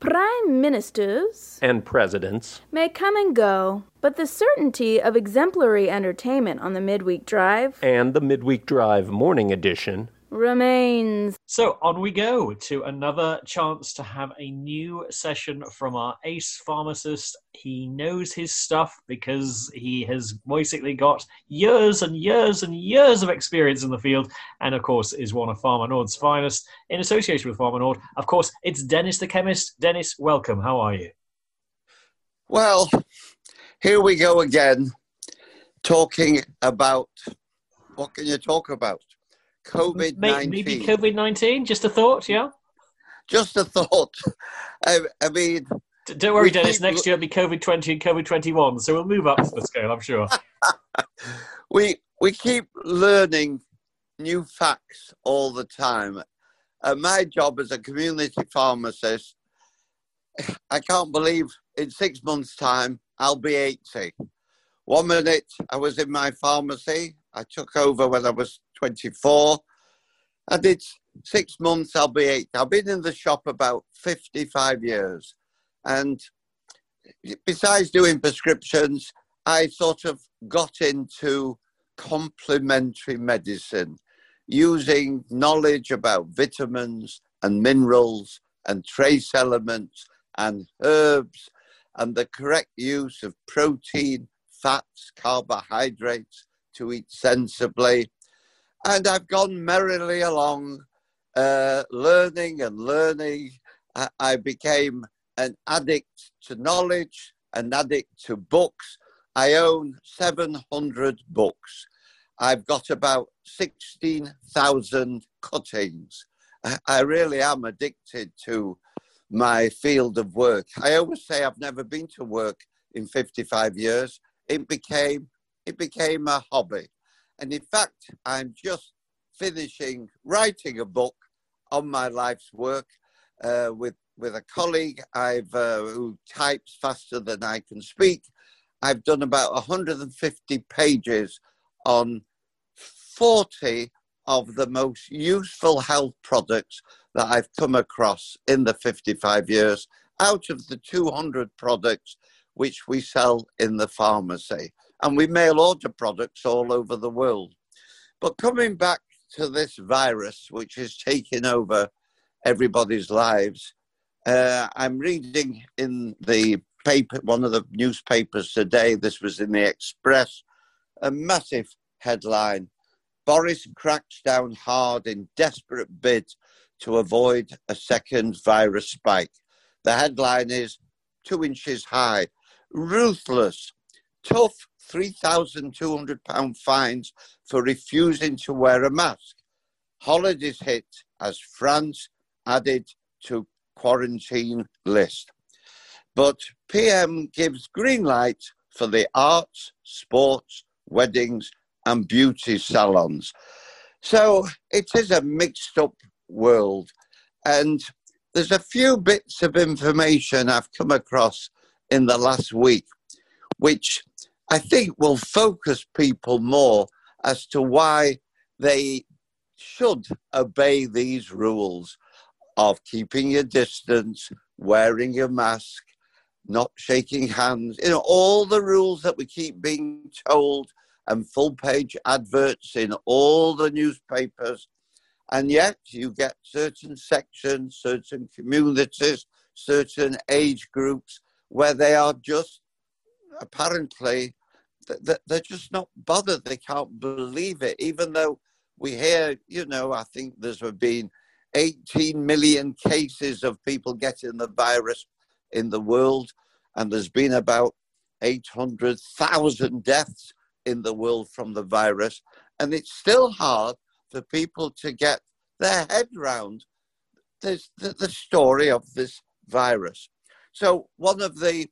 Prime ministers and presidents may come and go, but the certainty of exemplary entertainment on the Midweek Drive and the Midweek Drive Morning Edition remains. So on we go to another chance to have a new session from our ace pharmacist. He knows his stuff because he has basically got years and years and years of experience in the field, and of course is one of Pharma Nord's finest. In association with Pharma Nord, of course, it's Dennis the Chemist. Dennis, welcome. How are you? Well, here we go again, talking about, what can you talk about? COVID-19. Maybe COVID-19, just a thought, yeah? Just a thought. I mean... Don't worry, Dennis, next year it'll be COVID-20 and COVID-21, so we'll move up to the scale, I'm sure. we keep learning new facts all the time. My job as a community pharmacist, I can't believe in 6 months' time, I'll be 80. 1 minute, I was in my pharmacy. I took over when I was 24. I did 6 months, I'll be 80. I've been in the shop about 55 years. And besides doing prescriptions, I sort of got into complementary medicine, using knowledge about vitamins and minerals and trace elements and herbs and the correct use of protein, fats, carbohydrates to eat sensibly. And I've gone merrily along, learning and learning. I became an addict to knowledge, an addict to books. I own 700 books. I've got about 16,000 cuttings. I really am addicted to my field of work. I always say I've never been to work in 55 years. It became a hobby. And in fact, I'm just finishing writing a book on my life's work with a colleague who types faster than I can speak. I've done about 150 pages on 40 of the most useful health products that I've come across in the 55 years out of the 200 products which we sell in the pharmacy. And we mail order products all over the world. But coming back to this virus, which is taking over everybody's lives, I'm reading in the paper, one of the newspapers today, this was in the Express, a massive headline: Boris cracks down hard in desperate bid to avoid a second virus spike. The headline is 2 inches high, ruthless, tough £3,200 fines for refusing to wear a mask. Holidays hit as France added to quarantine list. But PM gives green light for the arts, sports, weddings and beauty salons. So it is a mixed up world. And there's a few bits of information I've come across in the last week, which I think will focus people more as to why they should obey these rules of keeping your distance, wearing your mask, not shaking hands, all the rules that we keep being told, and full page adverts in all the newspapers. And yet you get certain sections, certain communities, certain age groups where they are just apparently, they're just not bothered. They can't believe it, even though we hear, I think there's been 18 million cases of people getting the virus in the world, and there's been about 800,000 deaths in the world from the virus. And it's still hard for people to get their head round the story of this virus. So one of the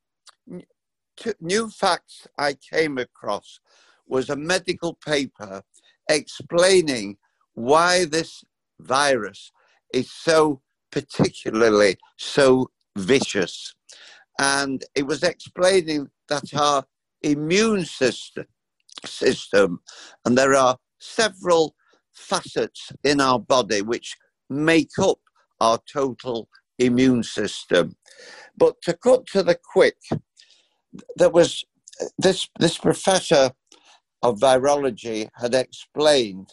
new facts I came across was a medical paper explaining why this virus is so vicious. And it was explaining that our immune system, and there are several facets in our body which make up our total immune system. But to cut to the quick, there was this professor of virology had explained.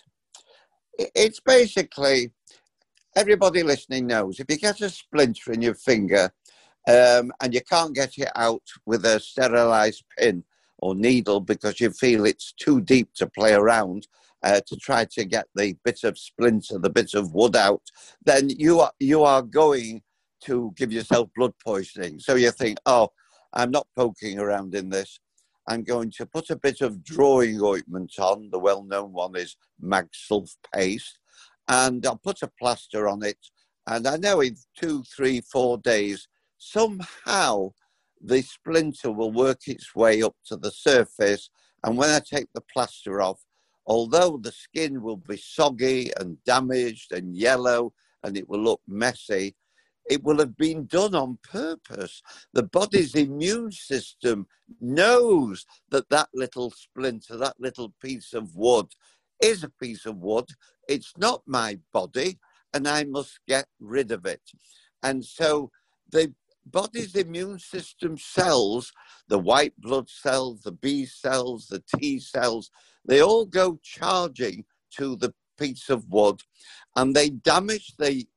It's basically, everybody listening knows, if you get a splinter in your finger and you can't get it out with a sterilized pin or needle because you feel it's too deep to play around to try to get the bit of splinter, the bit of wood out, then you are going to give yourself blood poisoning. So you think, oh, I'm not poking around in this. I'm going to put a bit of drawing ointment on. The well-known one is Mag Sulf paste. And I'll put a plaster on it. And I know in 2, 3, 4 days, somehow the splinter will work its way up to the surface. And when I take the plaster off, although the skin will be soggy and damaged and yellow and it will look messy, it will have been done on purpose. The body's immune system knows that that little splinter, that little piece of wood is a piece of wood. It's not my body and I must get rid of it. And so the body's immune system cells, the white blood cells, the B cells, the T cells, they all go charging to the piece of wood and they damage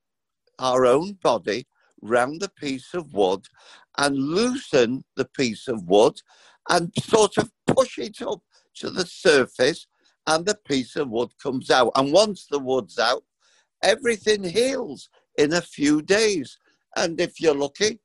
our own body round the piece of wood and loosen the piece of wood and sort of push it up to the surface and the piece of wood comes out. And once the wood's out, everything heals in a few days. And if you're lucky,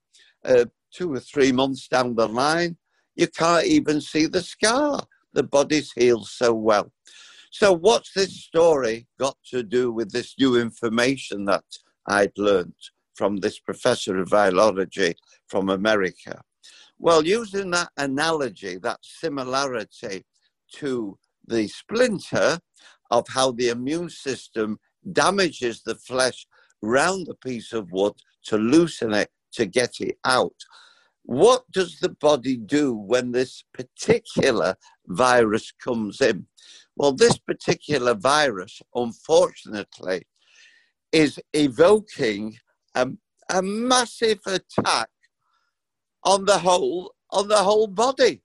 2 or 3 months down the line, you can't even see the scar. The body's healed so well. So what's this story got to do with this new information that I'd learned from this professor of virology from America? Well, using that analogy, that similarity to the splinter of how the immune system damages the flesh round the piece of wood to loosen it, to get it out. What does the body do when this particular virus comes in? Well, this particular virus, unfortunately, is evoking a massive attack on the whole body.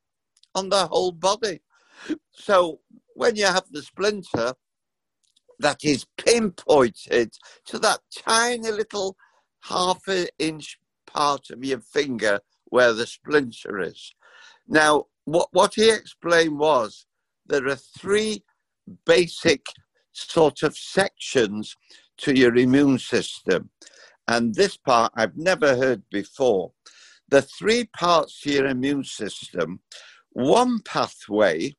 So when you have the splinter that is pinpointed to that tiny little half-inch part of your finger where the splinter is. Now, what he explained was there are 3 basic sort of sections to your immune system. And this part I've never heard before. The 3 parts to your immune system, one pathway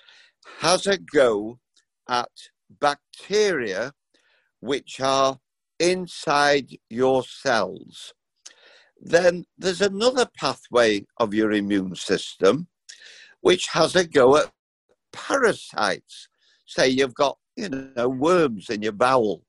has a go at bacteria which are inside your cells. Then there's another pathway of your immune system which has a go at parasites. Say you've got, worms in your bowel,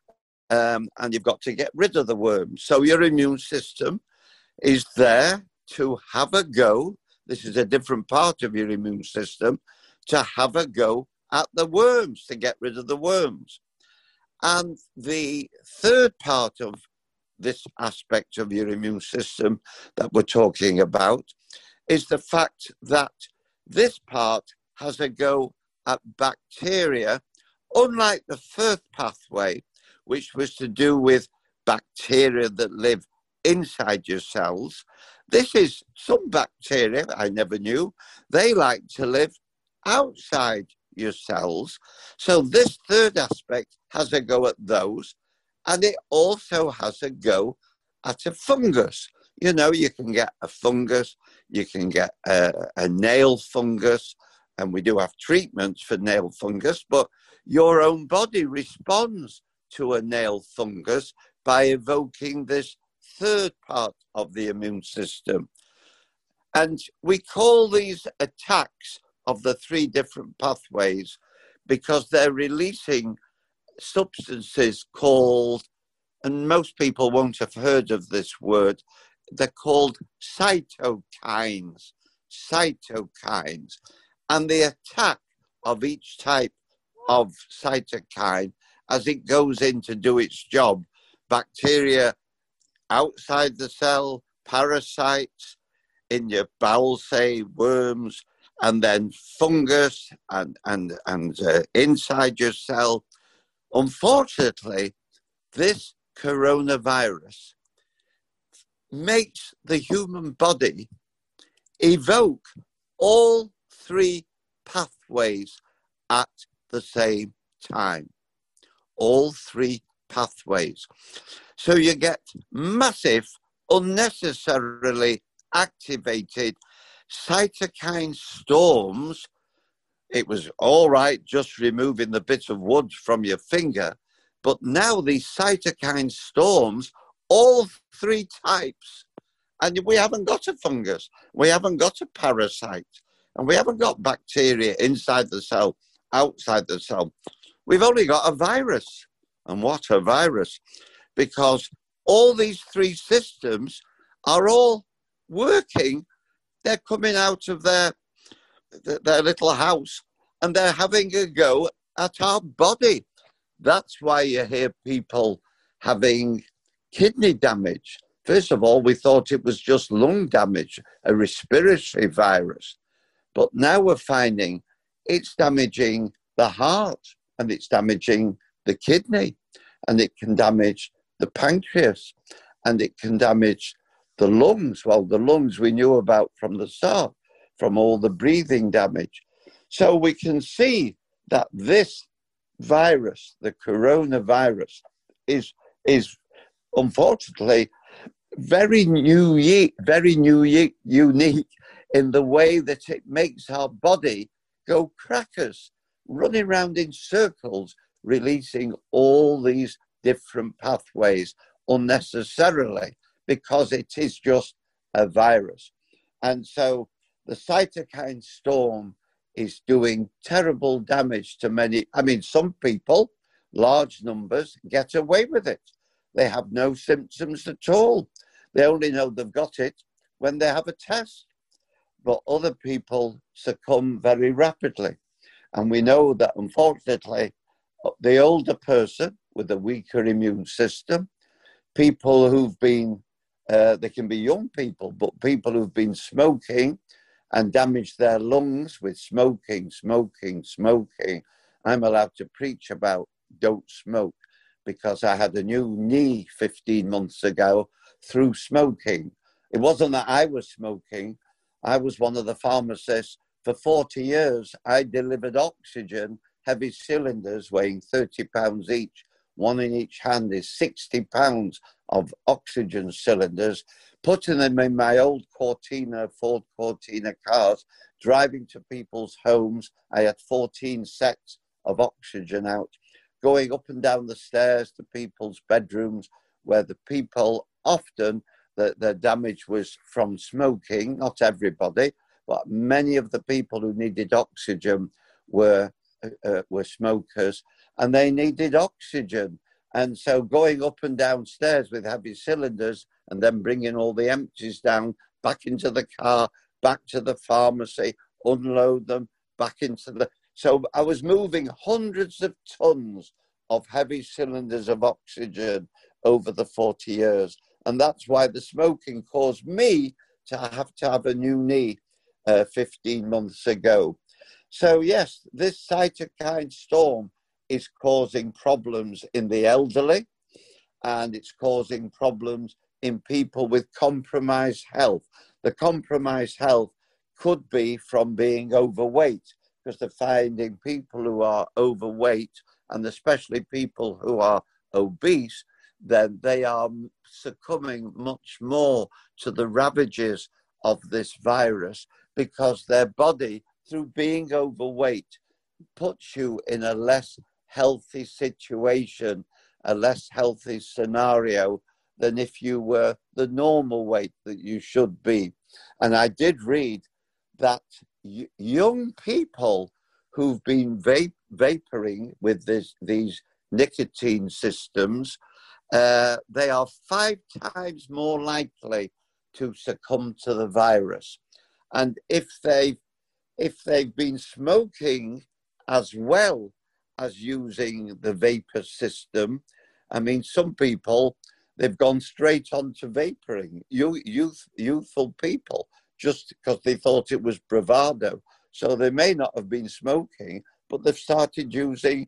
and you've got to get rid of the worms. So your immune system is there to have a go. This is a different part of your immune system, to have a go at the worms, to get rid of the worms. And the third part of this aspect of your immune system that we're talking about is the fact that this part has a go at bacteria, unlike the first pathway, which was to do with bacteria that live inside your cells. This is some bacteria, I never knew, they like to live outside your cells. So this third aspect has a go at those, and it also has a go at a fungus. You can get a fungus, you can get a nail fungus, and we do have treatments for nail fungus, but your own body responds to a nail fungus by evoking this third part of the immune system. And we call these attacks of the 3 different pathways because they're releasing substances called, and most people won't have heard of this word, they're called cytokines. And the attack of each type of cytokine as it goes in to do its job, bacteria outside the cell, parasites, in your bowel, say worms, and then fungus and inside your cell. Unfortunately, this coronavirus makes the human body evoke all three pathways at the same time. All three pathways. So you get massive, unnecessarily activated cytokine storms. It was all right just removing the bit of wood from your finger, but now these cytokine storms, all three types, and we haven't got a fungus, we haven't got a parasite, and we haven't got bacteria inside the cell, outside the cell. We've only got a virus. And what a virus, because all these three systems are all working. They're coming out of their little house and they're having a go at our body. That's why you hear people having kidney damage. First of all, we thought it was just lung damage, a respiratory virus. But now we're finding it's damaging the heart and it's damaging the kidney, and it can damage the pancreas, and it can damage the lungs. Well, the lungs we knew about from the start, from all the breathing damage. So we can see that this virus, the coronavirus, is unfortunately very unique in the way that it makes our body go crackers, running around in circles, releasing all these different pathways unnecessarily, because it is just a virus. And so the cytokine storm is doing terrible damage to many. I mean, some people, large numbers, get away with it. They have no symptoms at all. They only know they've got it when they have a test. But other people succumb very rapidly. And we know that, unfortunately, the older person with a weaker immune system, people who've been, they can be young people, but people who've been smoking and damaged their lungs with smoking. I'm allowed to preach about don't smoke because I had a new knee 15 months ago through smoking. It wasn't that I was smoking. I was one of the pharmacists. For 40 years, I delivered oxygen, heavy cylinders weighing 30 pounds each. One in each hand is 60 pounds of oxygen cylinders, putting them in my old Cortina, Ford Cortina cars, driving to people's homes. I had 14 sets of oxygen out, going up and down the stairs to people's bedrooms where the people often, the damage was from smoking, not everybody, but many of the people who needed oxygen were smokers, and they needed oxygen. And so going up and down stairs with heavy cylinders and then bringing all the empties down, back into the car, back to the pharmacy, unload them, back into the... So I was moving hundreds of tons of heavy cylinders of oxygen over the 40 years. And that's why the smoking caused me to have a new knee 15 months ago. So yes, this cytokine storm is causing problems in the elderly, and it's causing problems in people with compromised health. The compromised health could be from being overweight, because they're finding people who are overweight, and especially people who are obese, then they are succumbing much more to the ravages of this virus, because their body, through being overweight, puts you in a less healthy situation, a less healthy scenario than if you were the normal weight that you should be. And I did read that young people who've been vaporing with these nicotine systems, they are 5 times more likely to succumb to the virus. And if they've been smoking as well as using the vapor system, I mean, some people, they've gone straight on to vaporing. Youthful people, just because they thought it was bravado. So they may not have been smoking, but they've started using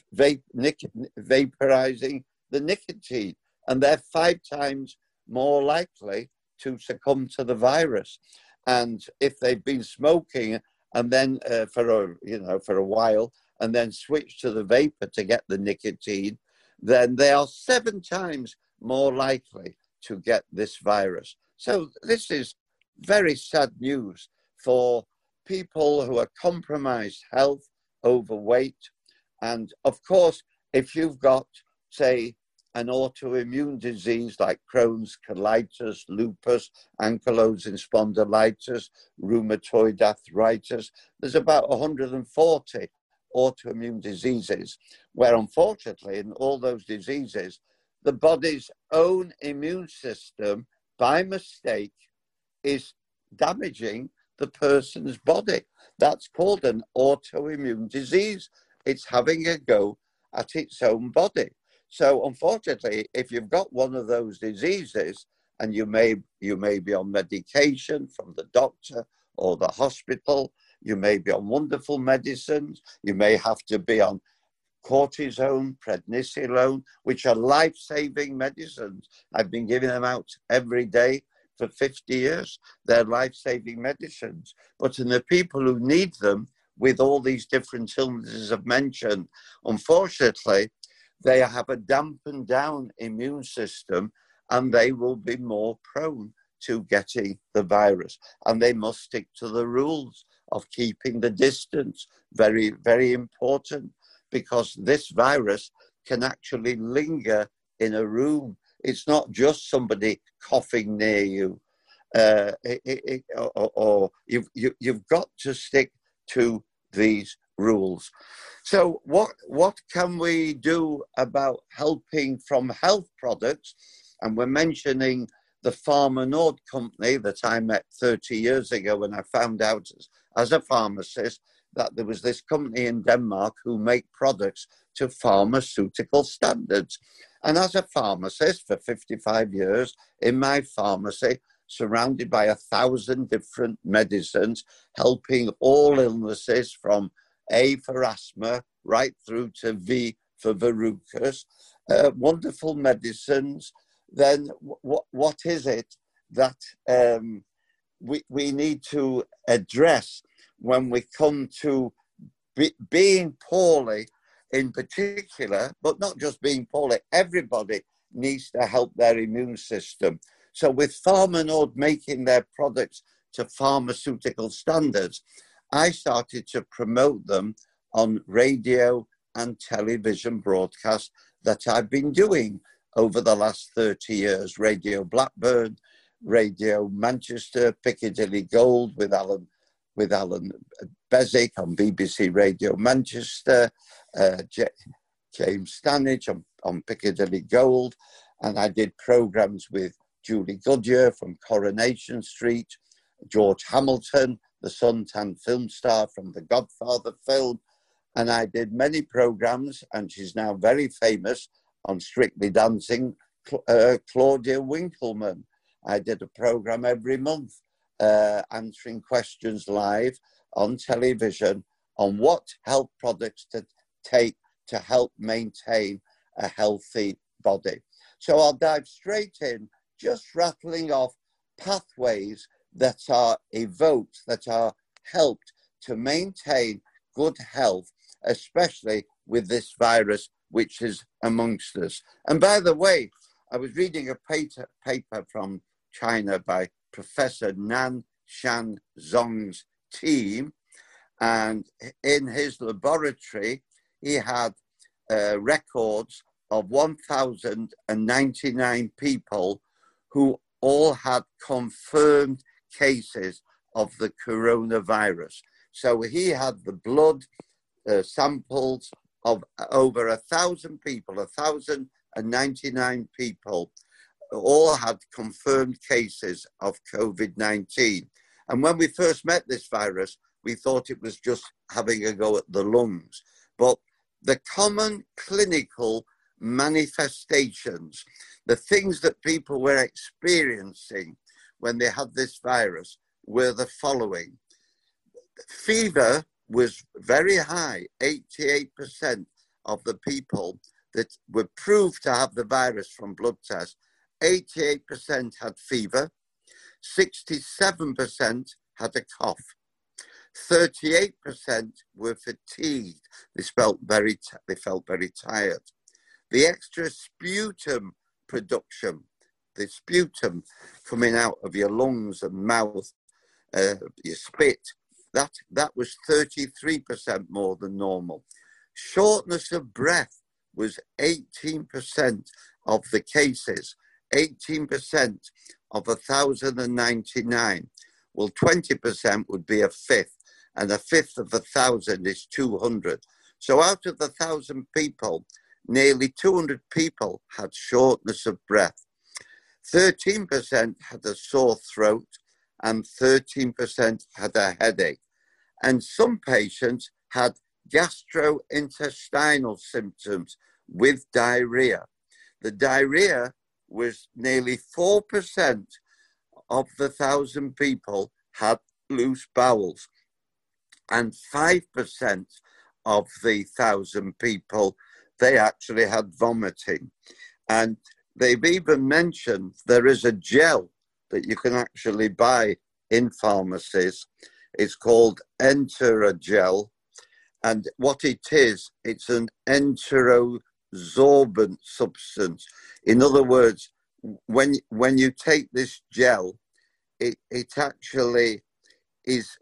vaporizing the nicotine, and they're 5 times more likely to succumb to the virus. And if they've been smoking and then for a while, and then switch to the vapor to get the nicotine, then they are 7 times more likely to get this virus. So this is very sad news for people who are compromised health, overweight. And of course, if you've got, say, an autoimmune disease like Crohn's, colitis, lupus, ankylosing spondylitis, rheumatoid arthritis, there's about 140 autoimmune diseases where, unfortunately, in all those diseases, the body's own immune system, by mistake, is damaging the person's body. That's called an autoimmune disease. It's having a go at its own body. So unfortunately, if you've got one of those diseases and you may be on medication from the doctor or the hospital, you may be on wonderful medicines, you may have to be on cortisone, prednisolone, which are life-saving medicines. I've been giving them out every day for 50 years. They're life-saving medicines. But in the people who need them, with all these different illnesses I've mentioned, unfortunately, they have a dampened down immune system and they will be more prone to getting the virus. And they must stick to the rules of keeping the distance. Very, very important, because this virus can actually linger in a room. It's not just somebody coughing near you. You've got to stick to these rules. So what can we do about helping from health products? And we're mentioning the Pharma Nord company that I met 30 years ago when I found out as a pharmacist that there was this company in Denmark who make products to pharmaceutical standards. And as a pharmacist for 55 years in my pharmacy, surrounded by 1,000 different medicines, helping all illnesses from A for asthma, right through to V for verrucas, wonderful medicines, then what is it that we need to address when we come to being poorly in particular, but not just being poorly, everybody needs to help their immune system. So with Pharma Nord making their products to pharmaceutical standards, I started to promote them on radio and television broadcasts that I've been doing over the last 30 years. Radio Blackburn, Radio Manchester, Piccadilly Gold with Alan Beswick on BBC Radio Manchester, James Stanage on Piccadilly Gold, and I did programmes with Julie Goodyear from Coronation Street, George Hamilton, the suntan film star from the Godfather film, and I did many programmes, and she's now very famous on Strictly Dancing, Claudia Winkleman. I did a programme every month answering questions live on television on what health products to take to help maintain a healthy body. So I'll dive straight in, just rattling off pathways that are evoked, that are helped to maintain good health, especially with this virus which is amongst us. And by the way, I was reading a paper from China by Professor Nan Shan Zong's team, and in his laboratory, he had records of 1,099 people who all had confirmed cases of the coronavirus. So he had the blood samples of over 1,000 people, 1,099 people, all had confirmed cases of COVID-19. And when we first met this virus, we thought it was just having a go at the lungs. But the common clinical manifestations, the things that people were experiencing when they had this virus, were the following. Fever was very high. 88% of the people that were proved to have the virus from blood tests, 88% had fever, 67% had a cough, 38% were fatigued. They felt very tired. The extra sputum production, the sputum coming out of your lungs and mouth, your spit, that was 33% more than normal. Shortness of breath was 18% of the cases, 18% of 1,099. Well, 20% would be a fifth, and a fifth of 1,000 is 200. So out of the 1,000 people, nearly 200 people had shortness of breath. 13% had a sore throat, and 13% had a headache. And some patients had gastrointestinal symptoms with diarrhea. The diarrhea was nearly 4% of the 1,000 people had loose bowels, and 5% of the 1,000 people, they actually had vomiting. And they've even mentioned there is a gel that you can actually buy in pharmacies. It's called Enterogel. And what it is, it's an enterosorbent substance. In other words, when you take this gel, it actually is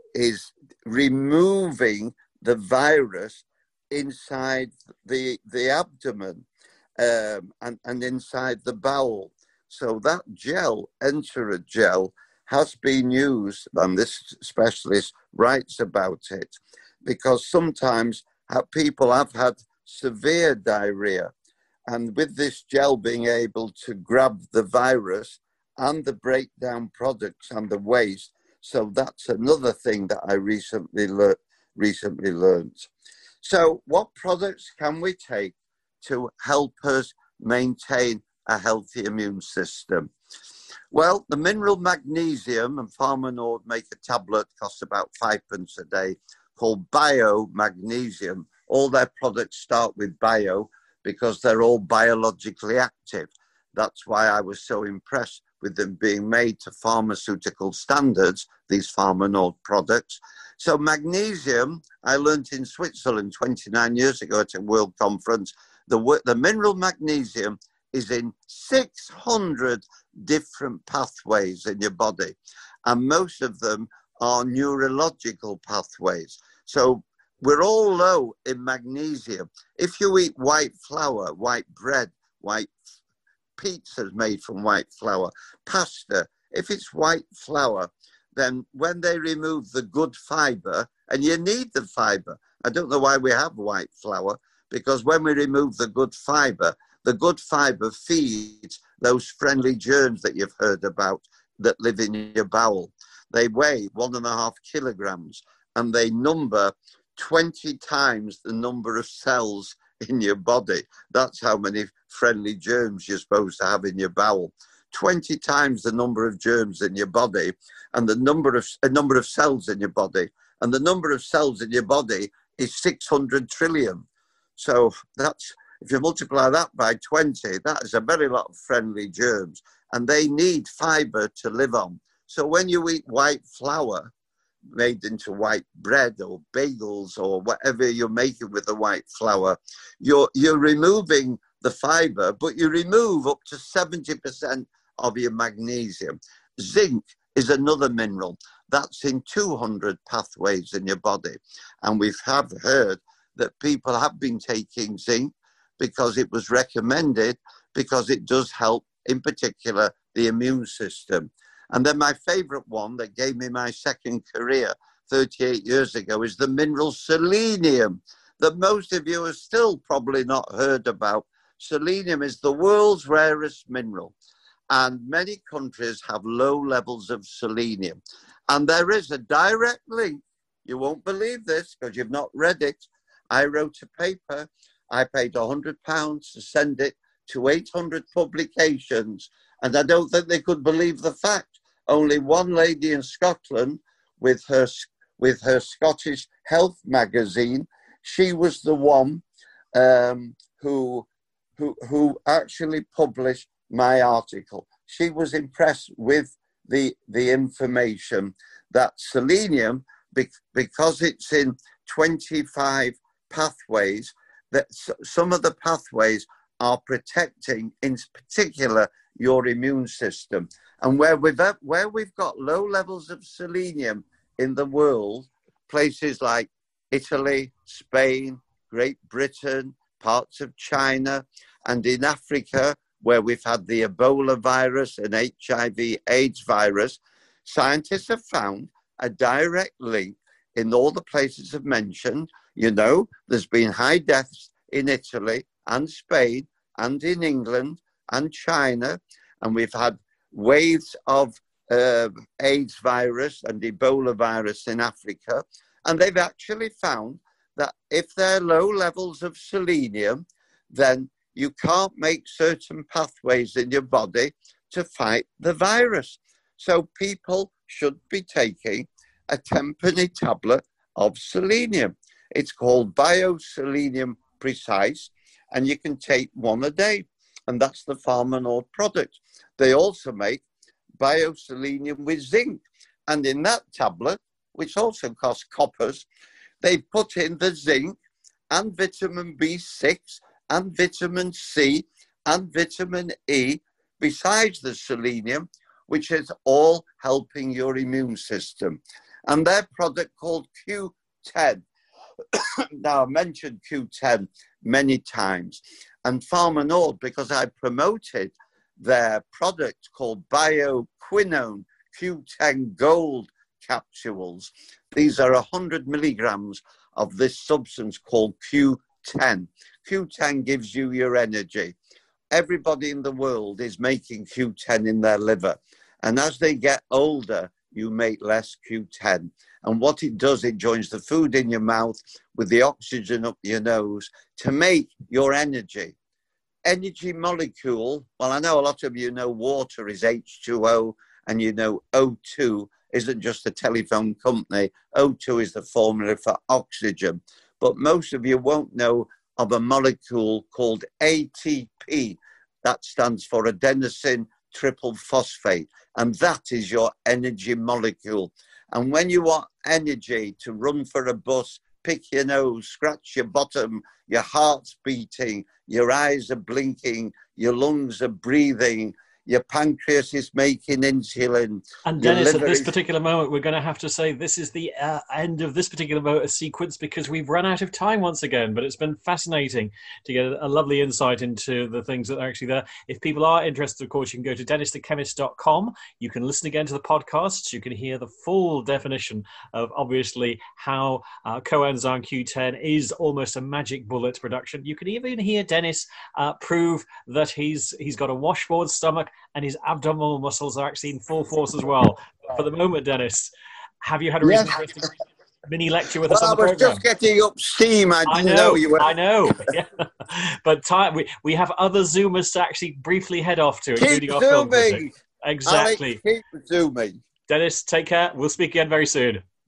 removing the virus inside the abdomen and inside the bowel. So that gel, Enterogel, has been used, and this specialist writes about it, because sometimes people have had severe diarrhea, and with this gel being able to grab the virus and the breakdown products and the waste, so that's another thing that I recently learned. So what products can we take to help us maintain a healthy immune system? Well, the mineral magnesium, and Pharma Nord make a tablet, costs about 5p a day, called Bio Magnesium. All their products start with bio because they're all biologically active. That's why I was so impressed with them being made to pharmaceutical standards, these Pharma Nord products. So magnesium, I learned in Switzerland 29 years ago at a world conference, the mineral magnesium is in 600 different pathways in your body, and most of them are neurological pathways. So we're all low in magnesium. If you eat white flour, white bread, white pizzas made from white flour, pasta, if it's white flour, then when they remove the good fiber, and you need the fiber, I don't know why we have white flour, because when we remove the good fiber feeds those friendly germs that you've heard about that live in your bowel. They weigh 1.5 kilograms, and they number 20 times the number of cells in your body. That's how many friendly germs you're supposed to have in your bowel. 20 times the number of germs in your body, and the number of cells in your body. And the number of cells in your body is 600 trillion. So that's, if you multiply that by 20, that is a very lot of friendly germs, and they need fiber to live on. So when you eat white flour made into white bread or bagels or whatever you're making with the white flour, you're removing the fiber, but you remove up to 70% of your magnesium. Zinc is another mineral that's in 200 pathways in your body, and we have heard that people have been taking zinc because it was recommended, because it does help, in particular, the immune system. And then my favorite one that gave me my second career 38 years ago is the mineral selenium, that most of you have still probably not heard about. Selenium is the world's rarest mineral, and many countries have low levels of selenium. And there is a direct link. You won't believe this because you've not read it. I wrote a paper I paid £100 to send it to 800 publications, and I don't think they could believe the fact. Only one lady in Scotland with her Scottish Health magazine, she was the one who actually published my article. She was impressed with the information that selenium, because it's in 25 pathways, that some of the pathways are protecting, in particular, your immune system. And where we've got low levels of selenium in the world, places like Italy, Spain, Great Britain, parts of China, and in Africa, where we've had the Ebola virus and HIV/AIDS virus, scientists have found a direct link in all the places I've mentioned. You know, there's been high deaths in Italy and Spain and in England and China, and we've had waves of AIDS virus and Ebola virus in Africa. And they've actually found that if there are low levels of selenium, then you can't make certain pathways in your body to fight the virus. So people should be taking a 10-penny tablet of selenium. It's called BioSelenium Precise, and you can take one a day. And that's the Pharmanord product. They also make BioSelenium with zinc. And in that tablet, which also costs coppers, they put in the zinc and vitamin B6 and vitamin C and vitamin E, besides the selenium, which is all helping your immune system. And their product called Q10. Now, I mentioned Q10 many times. And Pharmanord, because I promoted their product called BioQuinone Q10 Gold capsules. These are 100 milligrams of this substance called Q10. Q10 gives you your energy. Everybody in the world is making Q10 in their liver. And as they get older, you make less Q10. And what it does, it joins the food in your mouth with the oxygen up your nose to make your energy. Energy molecule, well, I know a lot of you know water is H2O, and you know O2 isn't just a telephone company. O2 is the formula for oxygen. But most of you won't know of a molecule called ATP. That stands for adenosine triple phosphate. And that is your energy molecule. And when you want energy to run for a bus, pick your nose, scratch your bottom, your heart's beating, your eyes are blinking, your lungs are breathing, your pancreas is making insulin. And Dennis, at this particular moment, we're going to have to say this is the end of this particular sequence because we've run out of time once again. But it's been fascinating to get a lovely insight into the things that are actually there. If people are interested, of course, you can go to dennisthechemist.com. You can listen again to the podcasts. You can hear the full definition of, obviously, how coenzyme Q10 is almost a magic bullet production. You can even hear Dennis prove that he's got a washboard stomach and his abdominal muscles are actually in full force as well. For the moment, Dennis, have you had a really interesting mini lecture with us on the program? I was just getting up steam. I didn't know you were. I know. Yeah. But we have other Zoomers to actually briefly head off to, including our film project. Exactly. Alex, keep zooming. Dennis, take care. We'll speak again very soon.